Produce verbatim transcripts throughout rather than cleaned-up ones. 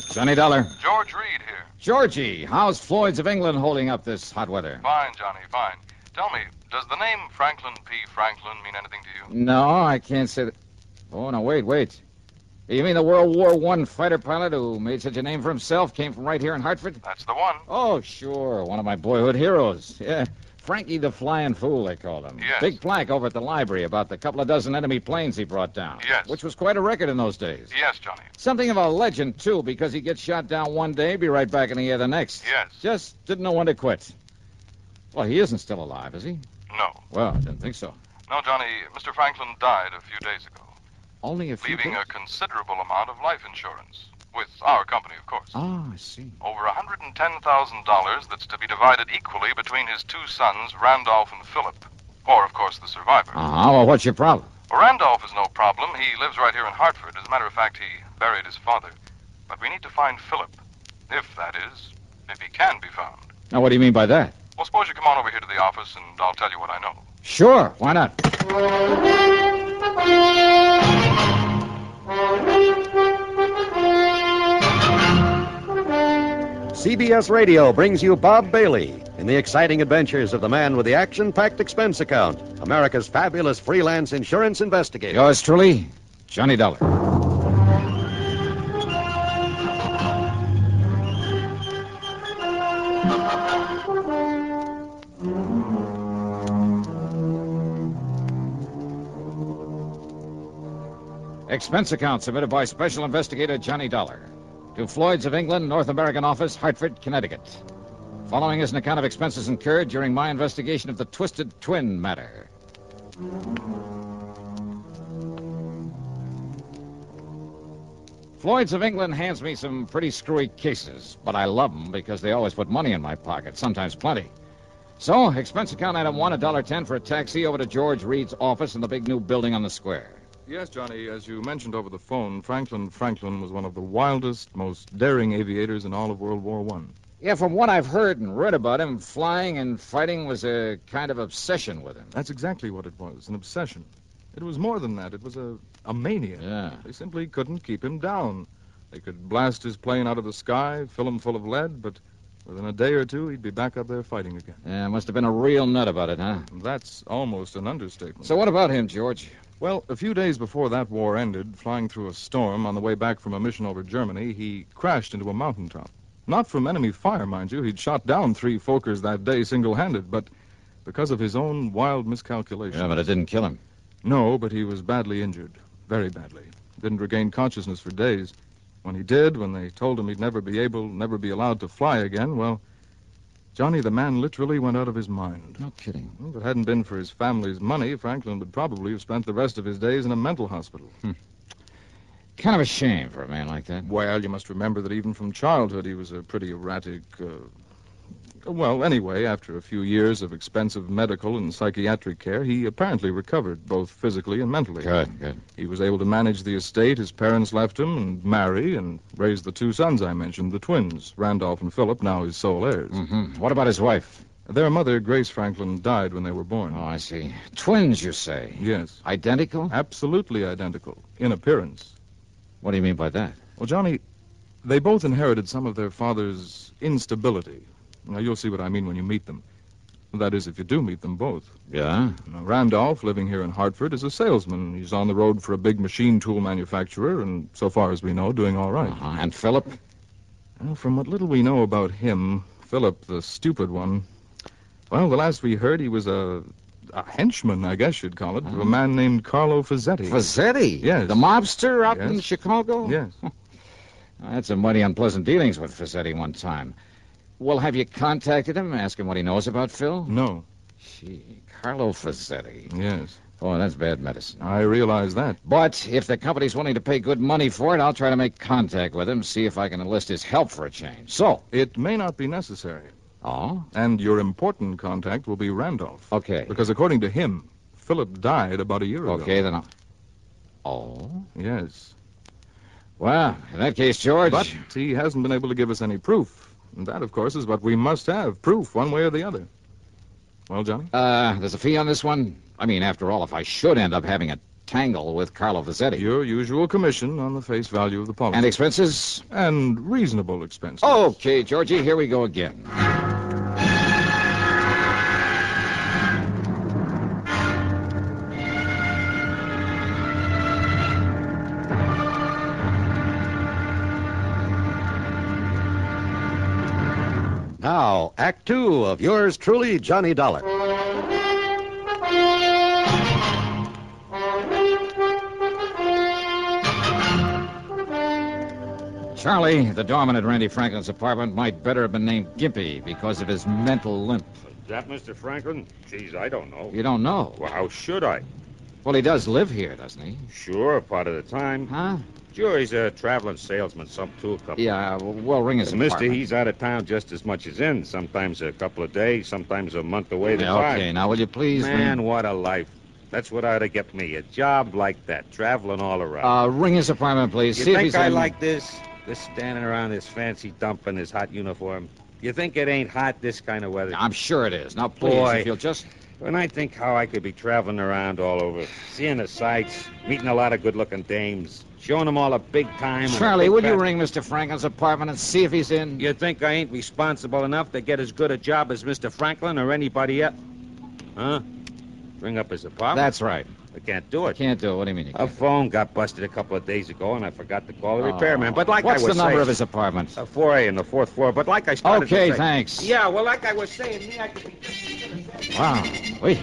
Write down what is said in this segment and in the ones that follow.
Johnny Dollar. George Reed here. Georgie, how's Floyd's of England holding up this hot weather? Fine, Johnny, fine. Tell me, does the name Franklin P. Franklin mean anything to you? No, I can't say that. Oh, no, wait, wait. You mean the World War One fighter pilot who made such a name for himself came from right here in Hartford? That's the one. Oh, sure. One of my boyhood heroes. Yeah. Frankie the Flying Fool, they called him. Yes. Big plaque over at the library about the couple of dozen enemy planes he brought down. Yes. Which was quite a record in those days. Yes, Johnny. Something of a legend, too, because he gets shot down one day, be right back in the air the next. Yes. Just didn't know when to quit. Well, he isn't still alive, is he? No. Well, I didn't think so. No, Johnny, Mister Franklin died a few days ago. Only a few Leaving days? a considerable amount of life insurance. With our company, of course. Oh, I see. Over one hundred ten thousand dollars that's to be divided equally between his two sons, Randolph and Philip. Or, of course, the survivor. Uh-huh. Well, what's your problem? Well, Randolph is no problem. He lives right here in Hartford. As a matter of fact, he buried his father. But we need to find Philip. If, that is, if he can be found. Now, what do you mean by that? Well, suppose you come on over here to the office and I'll tell you what I know. Sure, why not? C B S Radio brings you Bob Bailey in the exciting adventures of the man with the action-packed expense account, America's fabulous freelance insurance investigator. Yours truly, Johnny Dollar. Expense account submitted by Special Investigator Johnny Dollar to Floyd's of England, North American Office, Hartford, Connecticut. Following is an account of expenses incurred during my investigation of the Twisted Twin matter. Floyd's of England hands me some pretty screwy cases, but I love them because they always put money in my pocket, sometimes plenty. So, expense account item one, a dollar ten for a taxi over to George Reed's office in the big new building on the square. Yes, Johnny, as you mentioned over the phone, Franklin Franklin was one of the wildest, most daring aviators in all of World War One. Yeah, from what I've heard and read about him, flying and fighting was a kind of obsession with him. That's exactly what it was, an obsession. It was more than that. It was a, a mania. Yeah. They simply couldn't keep him down. They could blast his plane out of the sky, fill him full of lead, but within a day or two, he'd be back up there fighting again. Yeah, must have been a real nut about it, huh? That's almost an understatement. So what about him, George? Well, a few days before that war ended, flying through a storm on the way back from a mission over Germany, he crashed into a mountaintop. Not from enemy fire, mind you. He'd shot down three Fokkers that day single-handed, but because of his own wild miscalculation. Yeah, but it didn't kill him. No, but he was badly injured. Very badly. Didn't regain consciousness for days. When he did, when they told him he'd never be able, never be allowed to fly again, well, Johnny, the man literally went out of his mind. No kidding. Well, if it hadn't been for his family's money, Franklin would probably have spent the rest of his days in a mental hospital. Hmm. Kind of a shame for a man like that. Well, you must remember that even from childhood he was a pretty erratic... Uh... Well, anyway, after a few years of expensive medical and psychiatric care, he apparently recovered, both physically and mentally. Good, good. He was able to manage the estate his parents left him and marry and raise the two sons I mentioned, the twins, Randolph and Philip, now his sole heirs. Mm-hmm. What about his wife? Their mother, Grace Franklin, died when they were born. Oh, I see. Twins, you say? Yes. Identical? Absolutely identical, in appearance. What do you mean by that? Well, Johnny, they both inherited some of their father's instability. Now, you'll see what I mean when you meet them. That is, if you do meet them both. Yeah? Now, Randolph, living here in Hartford, is a salesman. He's on the road for a big machine tool manufacturer, and so far as we know, doing all right. Uh-huh. And Philip? Well, from what little we know about him, Philip, the stupid one, well, the last we heard, he was a, a henchman, I guess you'd call it, of a man named Carlo Fazzetti. Fazzetti? Yes. The mobster out Yes. in Chicago? Yes. I had some mighty unpleasant dealings with Fazzetti one time. Well, have you contacted him, ask him what he knows about Phil? No. Gee, Carlo Fazzetti. Yes. Oh, that's bad medicine. I realize that. But if the company's willing to pay good money for it, I'll try to make contact with him, see if I can enlist his help for a change. So. It may not be necessary. Oh? And your important contact will be Randolph. Okay. Because according to him, Philip died about a year ago. Okay, then I'll... Oh? Yes. Well, in that case, George... But he hasn't been able to give us any proof. And that, of course, is what we must have, proof, one way or the other. Well, Johnny? Uh, there's a fee on this one? I mean, after all, if I should end up having a tangle with Carlo Vazzetti. Your usual commission on the face value of the policy. And expenses? And reasonable expenses. Okay, Georgie, here we go again. Now, Act Two of yours truly, Johnny Dollar. Charlie, the doorman at Randy Franklin's apartment might better have been named Gimpy because of his mental limp. Is that Mister Franklin? Geez, I don't know. You don't know? Well, how should I? Well, he does live here, doesn't he? Sure, part of the time. Huh? Sure, he's a traveling salesman, some tool company. Yeah, well, ring his And Mister, apartment. he's out of town just as much as in. Sometimes a couple of days, sometimes a month away at a Yeah, time. okay, now will you please... Man, what a life. That's what ought to get me, a job like that, traveling all around. Uh, ring his apartment, please. you See if think he's I in- like this? This standing around this fancy dump in his hot uniform? You think it ain't hot this kind of weather? I'm sure it is. Now, please, Boy. if you'll just... When I think how I could be traveling around all over, seeing the sights, meeting a lot of good-looking dames, showing them all a big time. and a Charlie, big would you fat- ring Mister Franklin's apartment and see if he's in? You think I ain't responsible enough to get as good a job as Mister Franklin or anybody else? Huh? Ring up his apartment? That's right. I can't do it. Can't do it. What do you mean you A can't? phone got busted a couple of days ago, and I forgot to call the Oh. repairman. But like What's I was the number saying, of his apartment? Uh, four A on the fourth floor. But like I started Okay, to say, thanks. Yeah, well, like I was saying, me, I could be... Wow. Wait.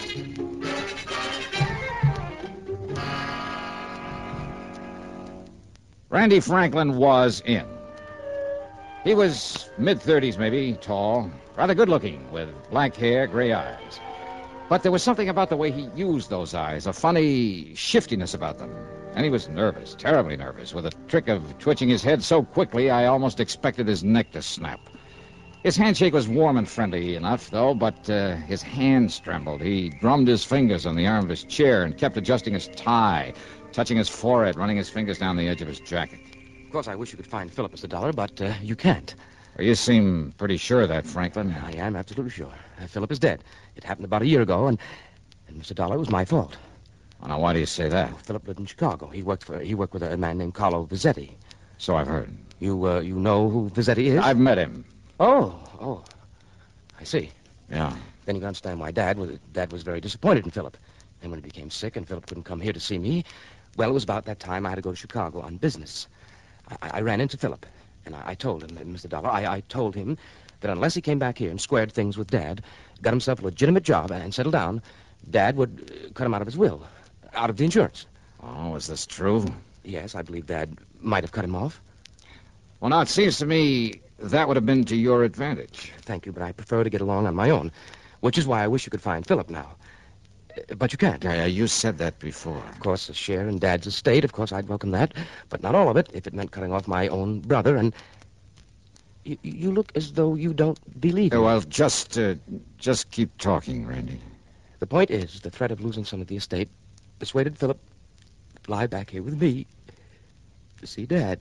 Randy Franklin was in. He was mid-thirties, maybe, tall, rather good-looking, with black hair, gray eyes. But there was something about the way he used those eyes, a funny shiftiness about them. And he was nervous, terribly nervous, with a trick of twitching his head so quickly I almost expected his neck to snap. His handshake was warm and friendly enough, though, but uh, his hands trembled. He drummed his fingers on the arm of his chair and kept adjusting his tie, touching his forehead, running his fingers down the edge of his jacket. Of course, I wish you could find Philip, Mister Dollar, but uh, you can't. Well, you seem pretty sure of that, Franklin. I am absolutely sure. Uh, Philip is dead. It happened about a year ago, and, and Mister Dollar, it was my fault. Well, now, why do you say that? Philip lived in Chicago. He worked for he worked with a man named Carlo Vazzetti. So I've heard. You uh, you know who Vazzetti is? I've met him. Oh, oh, I see. Yeah. Then you can understand why Dad was Dad was very disappointed in Philip. And when he became sick and Philip couldn't come here to see me, well, it was about that time I had to go to Chicago on business. I, I ran into Philip, and I, I told him, Mister Dollar, I, I told him that unless he came back here and squared things with Dad, got himself a legitimate job and settled down, Dad would uh, cut him out of his will, out of the insurance. Oh, is this true? Yes, I believe Dad might have cut him off. Well, now, it seems to me that would have been to your advantage. Thank you, but I prefer to get along on my own, which is why I wish you could find Philip now. Uh, But you can't. Yeah, yeah, you said that before. Of course, a share in Dad's estate, of course, I'd welcome that, but not all of it, if it meant cutting off my own brother, and you, you look as though you don't believe Yeah, me. well, just, uh, just keep talking, Randy. The point is, the threat of losing some of the estate persuaded Philip to fly back here with me to see Dad.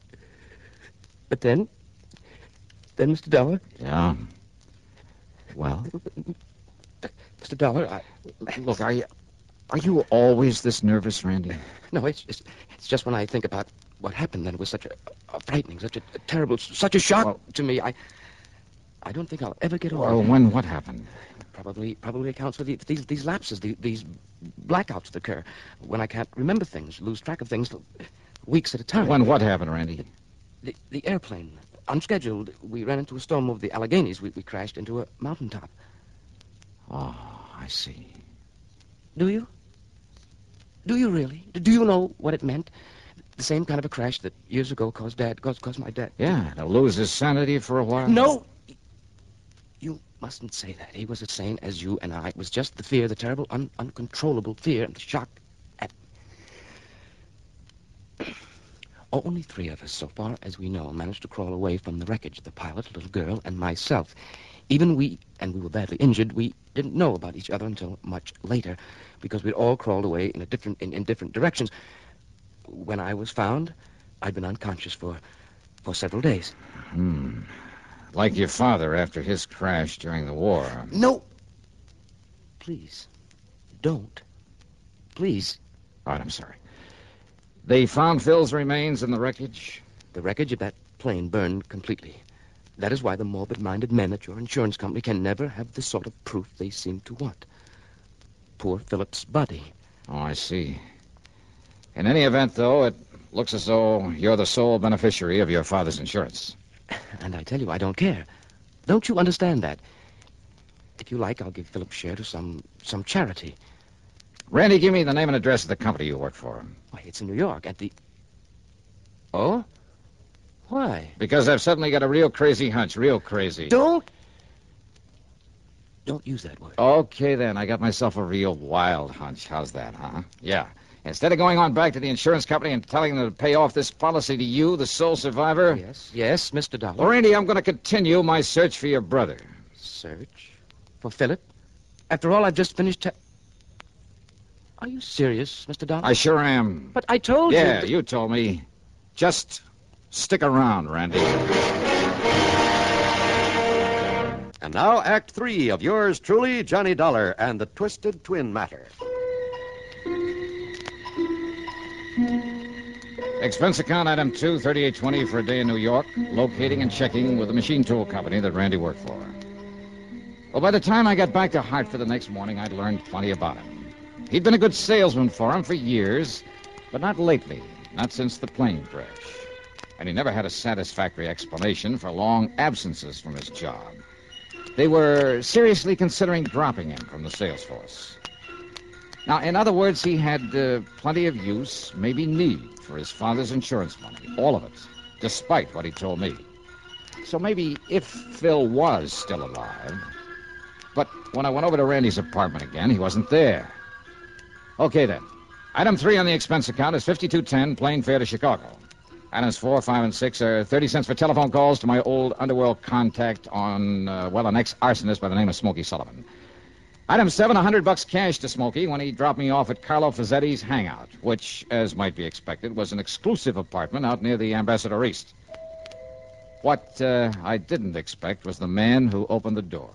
But then, then, Mister Dollar, Yeah? Well, Mister Dollar, I, look, are you, are you always this nervous, Randy? no, it's just, it's just when I think about what happened, then it was such a, a frightening, such a, a terrible, such a shock Well- to me. I, I don't think I'll ever get over Well, it. when what happened? Probably, probably accounts for the, these these lapses, the, these blackouts that occur when I can't remember things, lose track of things, weeks at a time. When what happened, Randy? The, the airplane, unscheduled, we ran into a storm over the Alleghenies. We, we crashed into a mountaintop. Oh, I see. Do you? Do you really? Do you know what it meant? The same kind of a crash that years ago caused Dad, caused, caused my dad. Yeah, to lose his sanity for a while? No! You mustn't say that. He was as sane as you and I. It was just the fear, the terrible, un- uncontrollable fear and the shock at... Only three of us, so far as we know, managed to crawl away from the wreckage. The pilot, a little girl, and myself. Even we, and we were badly injured, we didn't know about each other until much later, because we'd all crawled away in a different, in, in different directions. When I was found, I'd been unconscious for, for several days. Hmm. Like your father after his crash during the war. No! Please, don't. Please. All right, I'm sorry. They found Phil's remains in the wreckage? The wreckage of that plane burned completely. That is why the morbid-minded men at your insurance company can never have the sort of proof they seem to want. Poor Philip's body. Oh, I see. In any event, though, it looks as though you're the sole beneficiary of your father's insurance. And I tell you, I don't care. Don't you understand that? If you like, I'll give Philip's share to some some charity. Randy, give me the name and address of the company you work for. Why, it's in New York at the... Oh? Why? Because I've suddenly got a real crazy hunch, real crazy. Don't... Don't use that word. Okay, then. I got myself a real wild hunch. How's that, huh? Yeah. Instead of going on back to the insurance company and telling them to pay off this policy to you, the sole survivor... Yes, yes, Mister Dollar. Well, Randy, I'm going to continue my search for your brother. Search? For Philip? After all, I've just finished... Te- Are you serious, Mister Dollar? I sure am. But I told you... Yeah, that- you told me. Just stick around, Randy. And now, Act Three of yours truly, Johnny Dollar and the Twisted Twin Matter. Expense account item two, thirty-eight twenty for a day in New York, locating and checking with the machine tool company that Randy worked for. Well, by the time I got back to Hartford the next morning, I'd learned plenty about him. He'd been a good salesman for him for years, but not lately, not since the plane crash. And he never had a satisfactory explanation for long absences from his job. They were seriously considering dropping him from the sales force. Now, in other words, he had uh, plenty of use, maybe need, for his father's insurance money, all of it, despite what he told me. So maybe if Phil was still alive... But when I went over to Randy's apartment again, he wasn't there. Okay, then. Item three on the expense account is fifty-two ten, plane fare to Chicago. Items four, five, and six are thirty cents for telephone calls to my old underworld contact on, uh, well, an ex-arsonist by the name of Smokey Sullivan. Item seven, a hundred bucks cash to Smokey when he dropped me off at Carlo Fazzetti's hangout, which, as might be expected, was an exclusive apartment out near the Ambassador East. What uh, I didn't expect was the man who opened the door.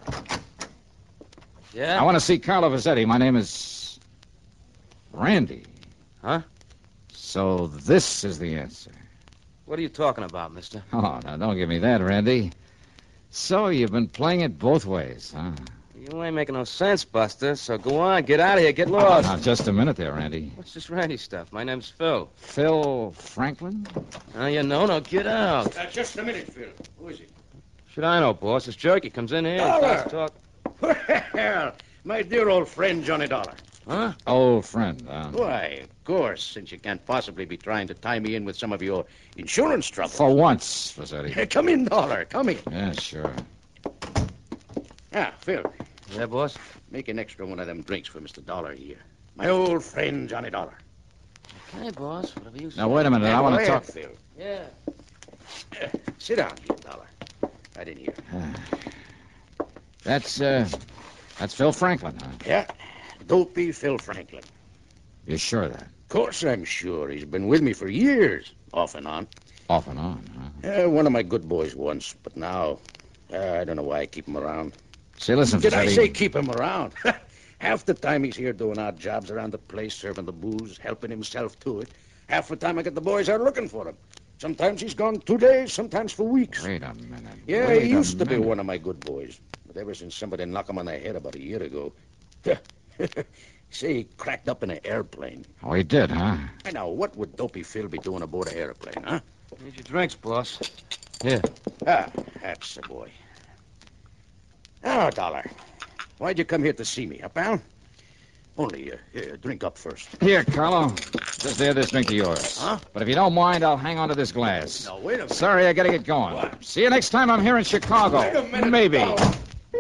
Yeah? I want to see Carlo Fazzetti. My name is Randy. Huh? So this is the answer. What are you talking about, mister? Oh, now don't give me that, Randy. So you've been playing it both ways, huh? You ain't making no sense, Buster, so go on, get out of here, get Oh, lost. now, just a minute there, Randy. What's this Randy stuff? My name's Phil. Phil Franklin? Oh, you know, no, get out. Uh, just a minute, Phil. Who is it? Should I know, boss? This jerky comes in here and Dollar. starts talk. Well, my dear old friend, Johnny Dollar. Huh? Old friend, huh? Why, of course, since you can't possibly be trying to tie me in with some of your insurance trouble. For once, Fazzetti. Come in, Dollar. Come in. Yeah, sure. Ah, Phil, Yeah, boss? make an extra one of them drinks for Mister Dollar here. My old friend, Johnny Dollar. Hey, boss, whatever you say. Now, wait a minute. I want to Go ahead, talk... Phil. Yeah. Uh, sit down here, Dollar. Right in here. That's, uh... That's Phil Franklin, huh? Yeah, dopey Phil Franklin. You're sure of that? Of course I'm sure. He's been with me for years, off and on. Off and on, huh? Uh, one of my good boys once, but now, uh, I don't know why I keep him around. Say, listen, Did I Fazzetti... say keep him around? Half the time he's here doing odd jobs around the place, serving the booze, helping himself to it. Half the time I get the boys out looking for him. Sometimes he's gone two days, sometimes for weeks. Wait a minute. Yeah, Wait he a used to be minute. one of my good boys. But ever since somebody knocked him on the head about a year ago... Say, he cracked up in an airplane. Oh, he did, huh? I know, what would Dopey Phil be doing aboard an airplane, huh? Here's your drinks, boss. Here. Ah, that's the boy. Now, Dollar, why'd you come here to see me, huh, pal? Only, uh, here, drink up first. Here, Carlo. Just add this drink to yours. Huh? But if you don't mind, I'll hang on to this glass. Now, wait a minute. Sorry, I gotta get going. What? See you next time I'm here in Chicago. Wait a minute, Maybe. Dollar.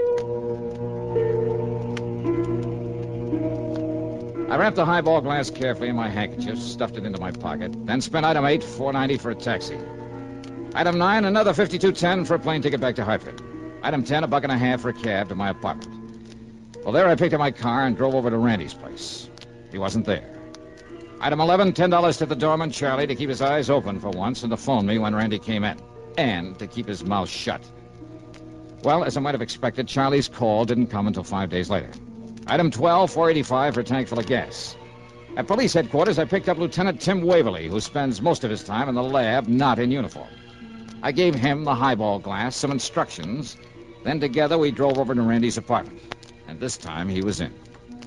I wrapped the highball glass carefully in my handkerchief, stuffed it into my pocket, then spent item eight, four ninety for a taxi. Item nine, another fifty-two ten for a plane ticket back to Hartford. Item ten, a buck and a half for a cab to my apartment. Well, there I picked up my car and drove over to Randy's place. He wasn't there. Item eleven, ten dollars to the doorman, Charlie, to keep his eyes open for once and to phone me when Randy came in. And to keep his mouth shut. Well, as I might have expected, Charlie's call didn't come until five days later. Item twelve, four eighty-five for a tank full of gas. At police headquarters, I picked up Lieutenant Tim Waverly, who spends most of his time in the lab, not in uniform. I gave him the highball glass, some instructions. Then together we drove over to Randy's apartment. And this time he was in.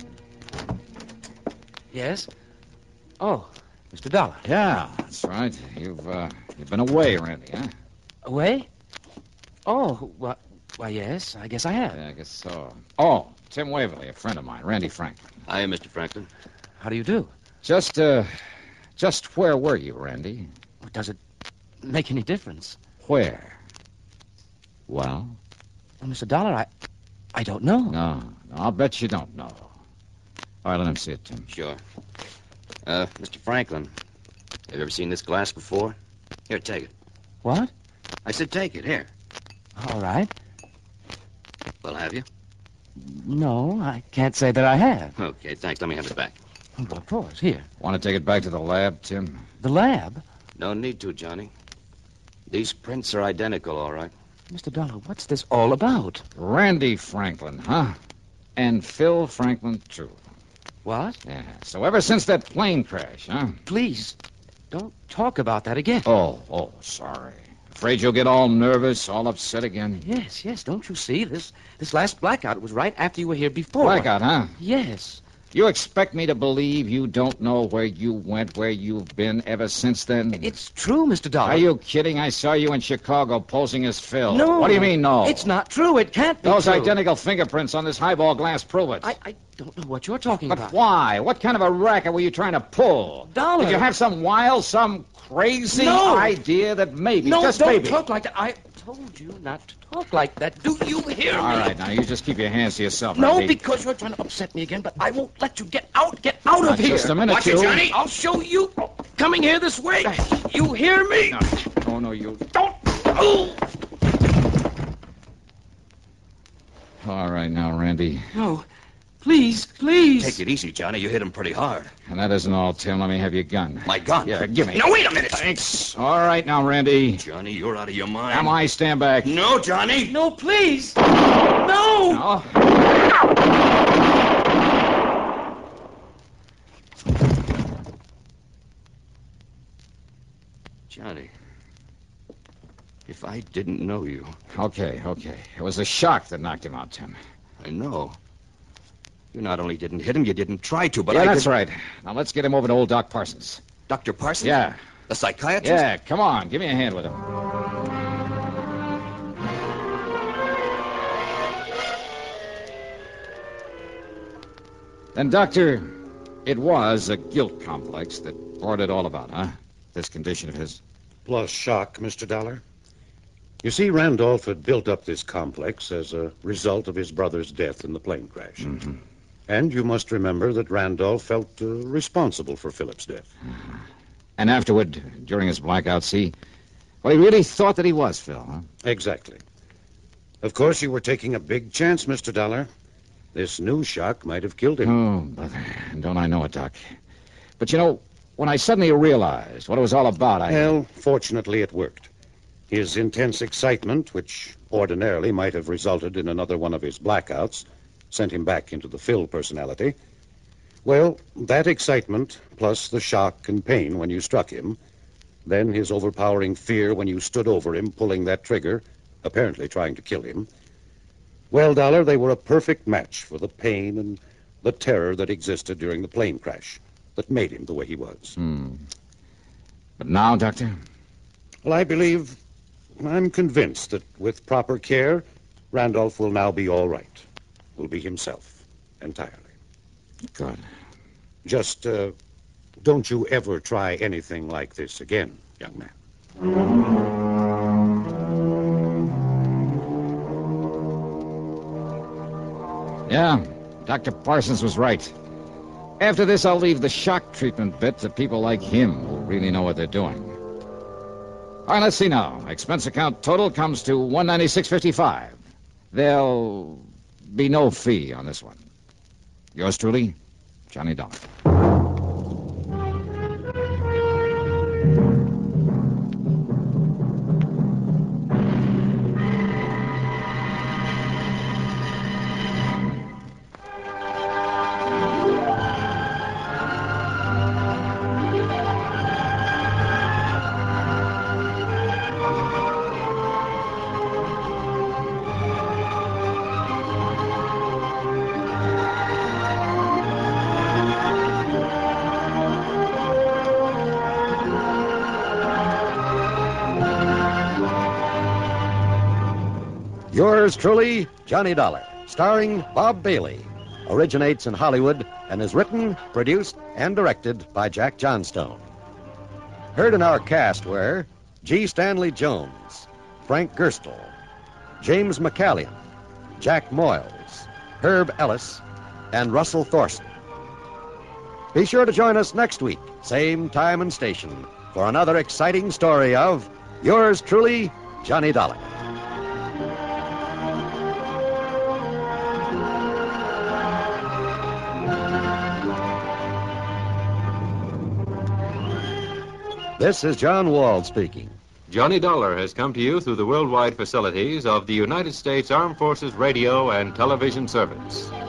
Yes? Oh, Mister Dollar. Yeah, that's right. You've, uh, you've been away, Randy, huh? Away? Oh, why, why, yes, I guess I have. Yeah, I guess so. Oh, Tim Waverly, a friend of mine, Randy Franklin. Hi, Mister Franklin. How do you do? Just, uh, just where were you, Randy? Does it make any difference? Where? Well? Well, Mister Dollar, I, I don't know. No, no, I'll bet you don't know. All right, let him see it, Tim. Sure. Uh, Mister Franklin, have you ever seen this glass before? Here, take it. What? I said take it. Here. All right. Well, have you? No, I can't say that I have. Okay, thanks. Let me have it back. Well, of course, here. Want to take it back to the lab, Tim? The lab? No need to, Johnny. These prints are identical, all right. Mister Dollar, what's this all about? Randy Franklin, huh? And Phil Franklin, too. What? Yeah, so ever since that plane crash, huh? Please, don't talk about that again. Oh, oh, sorry. Afraid you'll get all nervous, all upset again? Yes, yes, don't you see? This this last blackout was right after you were here before. Blackout, huh? Yes. You expect me to believe you don't know where you went, where you've been ever since then? It's true, Mister Dollar. Are you kidding? I saw you in Chicago posing as Phil. No. What do you mean, no? It's not true. It can't be Those true. identical fingerprints on this highball glass prove it. I, I don't know what you're talking But about. why? What kind of a racket were you trying to pull? Dollar. Did you have some wild, some crazy No. idea that maybe, No, just don't maybe... talk like that. I told you not to talk like that. Do you hear me? All right, now you just keep your hands to yourself, No, Randy. because you're trying to upset me again, but I won't let you get out. Get out Now, of here. just a minute, Watch you. it, Johnny. I'll show you. Coming here this way. You hear me? No, oh, no, you... Don't. Oh. All right, now, Randy. No. Please, please. Take it easy, Johnny. You hit him pretty hard. And that isn't all, Tim. Let me have your gun. My gun? Yeah, give me. No, wait a minute. Thanks. All right, now, Randy. Johnny, you're out of your mind. Am I? Stand back. No, Johnny. No, please. No. No. Johnny, if I didn't know you... Okay, okay. It was a shock that knocked him out, Tim. I know. You not only didn't hit him, you didn't try to, but yeah, I that's did... right. Now, let's get him over to old Doc Parsons. Doctor Parsons? Yeah. The psychiatrist? Yeah, come on. Give me a hand with him. Then, Doctor, it was a guilt complex that brought it all about, huh? This condition of his. Plus shock, Mister Dollar. You see, Randolph had built up this complex as a result of his brother's death in the plane crash. Mm-hmm. And you must remember that Randolph felt uh, responsible for Philip's death. Uh-huh. And afterward, during his blackout, see, well, he really thought that he was Phil, huh? Exactly. Of course, you were taking a big chance, Mister Dollar. This new shock might have killed him. Oh, brother, don't I know it, Doc. But, you know, when I suddenly realized what it was all about, I... Well, fortunately, it worked. His intense excitement, which ordinarily might have resulted in another one of his blackouts, sent him back into the Phil personality. Well, that excitement, plus the shock and pain when you struck him, then his overpowering fear when you stood over him, pulling that trigger, apparently trying to kill him. Well, Dollar, they were a perfect match for the pain and the terror that existed during the plane crash that made him the way he was. Hmm. But now, Doctor? Well, I believe, I'm convinced that with proper care, Randolph will now be all right. Will be himself, entirely. Good. Just, uh, don't you ever try anything like this again, young man. Yeah, Doctor Parsons was right. After this, I'll leave the shock treatment bit to people like him who really know what they're doing. All right, let's see now. Expense account total comes to one ninety-six fifty-five. There'll be no fee on this one. Yours truly, Johnny Dollar. Yours truly, Johnny Dollar, starring Bob Bailey. Originates in Hollywood and is written, produced, and directed by Jack Johnstone. Heard in our cast were G. Stanley Jones, Frank Gerstle, James McCallion, Jack Moyles, Herb Ellis, and Russell Thorson. Be sure to join us next week, same time and station, for another exciting story of yours truly, Johnny Dollar. This is John Wald speaking. Johnny Dollar has come to you through the worldwide facilities of the United States Armed Forces Radio and Television Service.